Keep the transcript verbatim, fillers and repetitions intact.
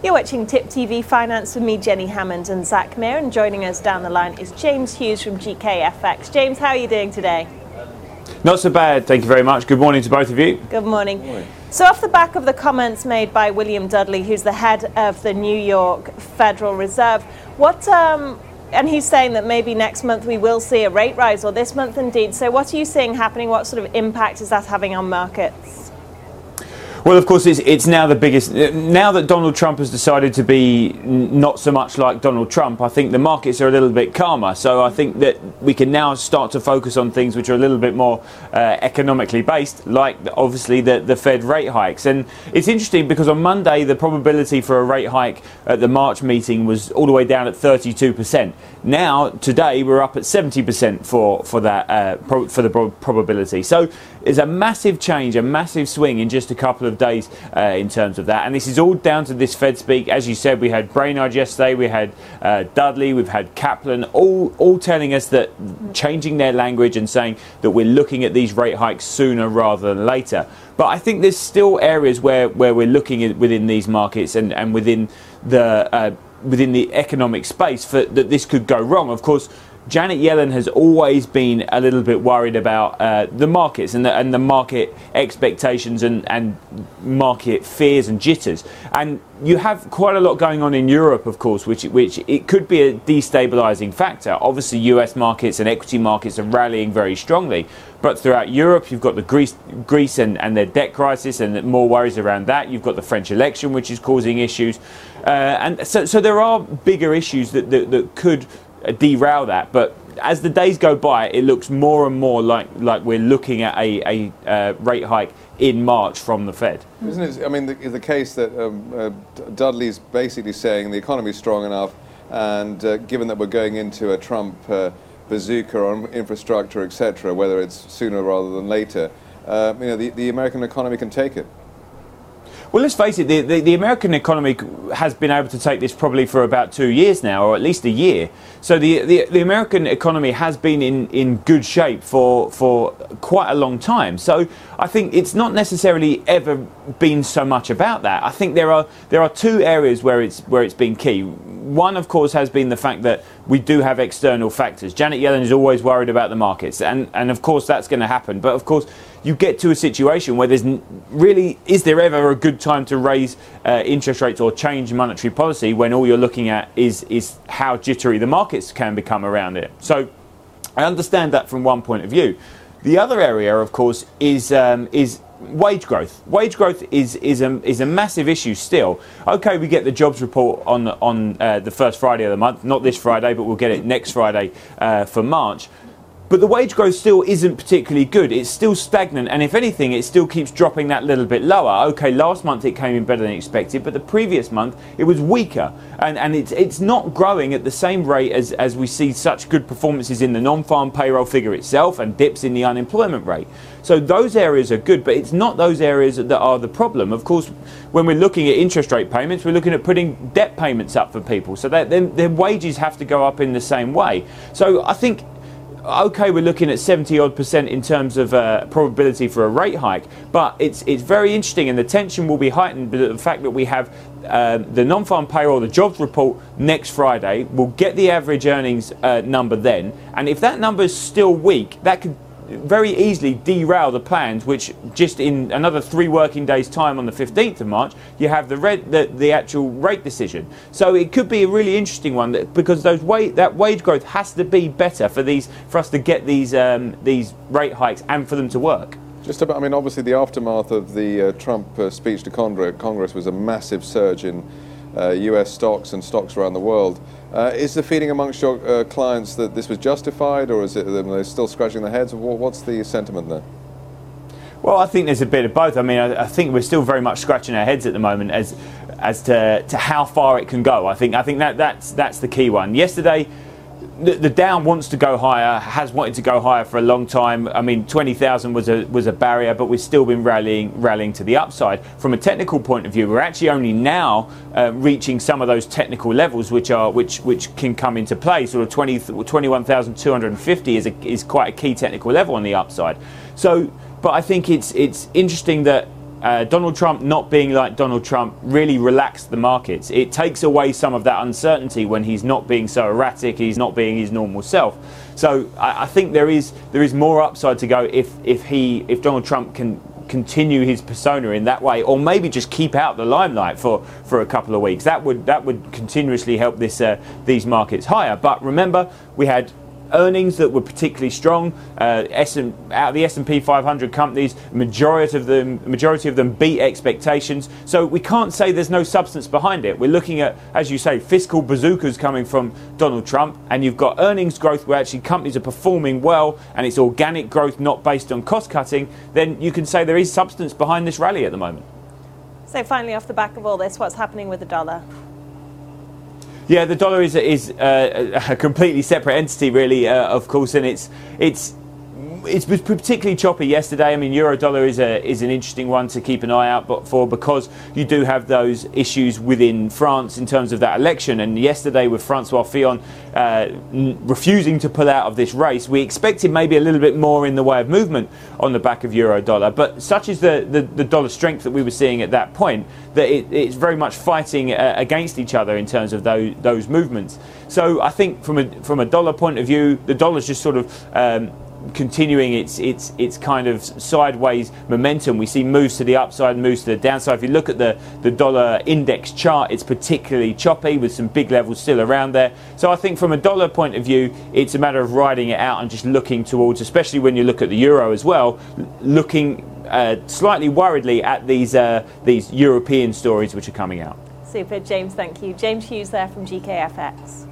You're watching Tip T V Finance with me, Jenny Hammond and Zach Meir, and joining us down the line is James Hughes from G K F X. James, how are you doing today? Not so bad, thank you very much. Good morning to both of you. Good morning. Good morning. So off the back of the comments made by William Dudley, who's the head of the New York Federal Reserve, what, um, and he's saying that maybe next month we will see a rate rise, or this month indeed. So what are you seeing happening? What sort of impact is that having on markets? Well, of course, it's, it's now the biggest. Now that Donald Trump has decided to be not so much like Donald Trump, I think the markets are a little bit calmer. So I think that we can now start to focus on things which are a little bit more uh, economically based, like obviously the, the Fed rate hikes. And it's interesting because on Monday, the probability for a rate hike at the March meeting was all the way down at thirty-two percent. Now, today, we're up at seventy percent for, for, that, uh, pro- for the pro- probability. So it's a massive change, a massive swing in just a couple of days uh, in terms of that. And this is all down to this Fed speak. As you said, we had Brainard yesterday, we had uh, Dudley, we've had Kaplan, all, all telling us that changing their language and saying that we're looking at these rate hikes sooner rather than later. But I think there's still areas where, where we're looking at within these markets and, and within the uh, within the economic space for that this could go wrong. Of course, Janet Yellen has always been a little bit worried about uh, the markets and the, and the market expectations and, and market fears and jitters. And you have quite a lot going on in Europe, of course, which which it could be a destabilizing factor. Obviously, U S markets and equity markets are rallying very strongly. But throughout Europe, you've got the Greece, Greece and, and their debt crisis and more worries around that. You've got the French election, which is causing issues. Uh, and so, so there are bigger issues that, that, that could derail that. But as the days go by, it looks more and more like, like we're looking at a, a uh, rate hike in March from the Fed. Isn't it, I mean, the, the case that um, uh, Dudley's basically saying the economy is strong enough, and uh, given that we're going into a Trump uh, bazooka on infrastructure, et cetera, whether it's sooner rather than later, uh, you know, the, the American economy can take it. Well, let's face it, the, the, the American economy has been able to take this probably for about two years now, or at least a year. So the the, the American economy has been in, in good shape for, for quite a long time. So I think it's not necessarily ever been so much about that. I think there are there are two areas where it's where it's been key. One, of course, has been the fact that we do have external factors. Janet Yellen is always worried about the markets, and, and of course that's going to happen. But of course, you get to a situation where there's n- really, is there ever a good time to raise uh, interest rates or change monetary policy when all you're looking at is, is how jittery the markets can become around it? So I understand that from one point of view. The other area, of course, is um, is wage growth. Wage growth is is a is a massive issue still. Okay, we get the jobs report on on uh, the first Friday of the month, not this Friday, but we'll get it next Friday uh, for March. But the wage growth still isn't particularly good. It's still stagnant, and if anything, it still keeps dropping that little bit lower. Okay, last month it came in better than expected, but the previous month it was weaker, and and it's it's not growing at the same rate as as we see such good performances in the non-farm payroll figure itself and dips in the unemployment rate. So those areas are good, but it's not those areas that are the problem. Of course, when we're looking at interest rate payments, we're looking at putting debt payments up for people, so that their, their wages have to go up in the same way. So I think, okay, we're looking at seventy odd percent in terms of uh, probability for a rate hike, but it's it's very interesting, and the tension will be heightened by the fact that we have uh, the non-farm payroll, the jobs report next Friday. We'll get the average earnings uh, number then, and if that number is still weak, that could very easily derail the plans, which just in another three working days time on the fifteenth of March you have the red the, the actual rate decision. So it could be a really interesting one, that, because those wage, that wage growth has to be better for these for us to get these um, these rate hikes and for them to work. Just about, I mean, obviously the aftermath of the uh, Trump uh, speech to Congress, Congress was a massive surge in uh, U S stocks and stocks around the world. Uh, is the feeling amongst your uh, clients that this was justified, or is it that they're still scratching their heads? What's the sentiment there? Well, I think there's a bit of both. I mean, I, I think we're still very much scratching our heads at the moment as as to, to how far it can go. I think I think that that's that's the key one. Yesterday, the, the Dow wants to go higher, has wanted to go higher for a long time. I mean, twenty thousand was a was a barrier, but we've still been rallying rallying to the upside. From a technical point of view, we're actually only now uh, reaching some of those technical levels, which are which which can come into play. Sort of twenty, twenty-one thousand two hundred fifty is a, is quite a key technical level on the upside. So, but I think it's it's interesting that uh, Donald Trump not being like Donald Trump really relaxed the markets. It takes away some of that uncertainty when he's not being so erratic, he's not being his normal self. So I, I think there is there is more upside to go if if he if Donald Trump can continue his persona in that way, or maybe just keep out the limelight for for a couple of weeks. That would that would continuously help this uh, these markets higher. But remember, we had earnings that were particularly strong. Uh, S and, out of the S and P five hundred companies, majority of them, majority of them beat expectations. So we can't say there's no substance behind it. We're looking at, as you say, fiscal bazookas coming from Donald Trump, and you've got earnings growth where actually companies are performing well, and it's organic growth, not based on cost cutting. Then you can say there is substance behind this rally at the moment. So finally, off the back of all this, what's happening with the dollar? Yeah, the dollar is is uh, a completely separate entity, really, uh, of course, and it's it's it was particularly choppy yesterday. I mean, euro dollar is a is an interesting one to keep an eye out for, because you do have those issues within France in terms of that election. And yesterday, with Francois Fillon uh, refusing to pull out of this race, we expected maybe a little bit more in the way of movement on the back of euro dollar. But such is the the, the dollar strength that we were seeing at that point, that it, it's very much fighting uh, against each other in terms of those those movements. So I think from a from a dollar point of view, the dollar's just sort of um, continuing its its its kind of sideways momentum. We see moves to the upside, moves to the downside. If you look at the the dollar index chart, it's particularly choppy with some big levels still around there. So I think from a dollar point of view, it's a matter of riding it out and just looking towards, especially when you look at the euro as well, looking uh, slightly worriedly at these uh, these European stories which are coming out. Super, James, thank you. James Hughes there from G K F X.